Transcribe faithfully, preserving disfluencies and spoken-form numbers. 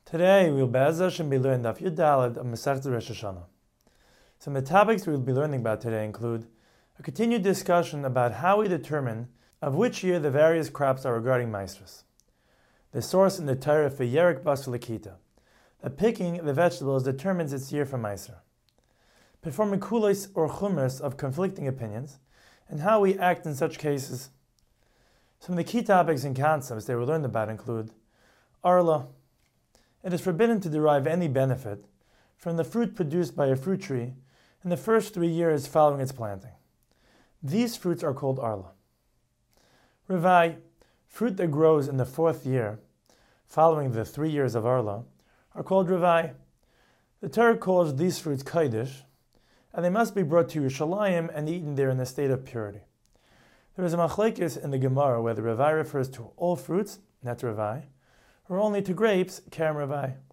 Today we will Be'ez Hashem be learning Daf Yud Daled of Masechta Rosh Hashanah. Some of the topics we will be learning about today include a continued discussion about how we determine of which year the various crops are regarding maestros, the source in the Torah for Yerek Basar L'Kita, that picking the vegetables determines its year for Meiser, performing kulos or chumras of conflicting opinions, and how we act in such cases. Some of the key topics and concepts they will learn about include Arla. It is forbidden to derive any benefit from the fruit produced by a fruit tree in the first three years following its planting. These fruits are called Arla. Revai, fruit that grows in the fourth year following the three years of Arla, are called Revai. The Torah calls these fruits Kodesh, and they must be brought to Yerushalayim and eaten there in a state of purity. There is a machlekes in the Gemara whether Revai refers to all fruits, net Revai, or only to grapes, Kerem Revai.